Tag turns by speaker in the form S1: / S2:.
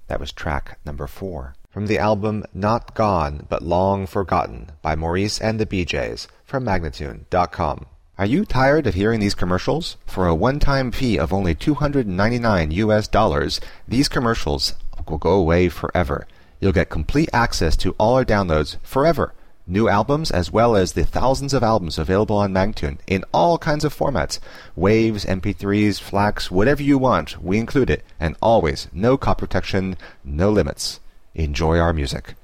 S1: That was track number 4. From the album Not Gone But Long Forgotten by Maurice and the BJs from Magnatune.com. Are you tired of hearing these commercials? For a one-time fee of only $299, these commercials will go away forever. You'll get complete access to all our downloads forever. New albums as well as the thousands of albums available on Magnatune in all kinds of formats. Waves, MP3s, FLACs, whatever you want, we include it. And always, no copy protection, no limits. Enjoy our music.